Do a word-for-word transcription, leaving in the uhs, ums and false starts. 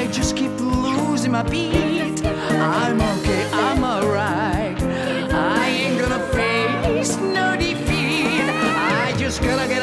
I just keep losing my beat. I'm okay, I'm alright. I ain't gonna face no defeat. I just gotta get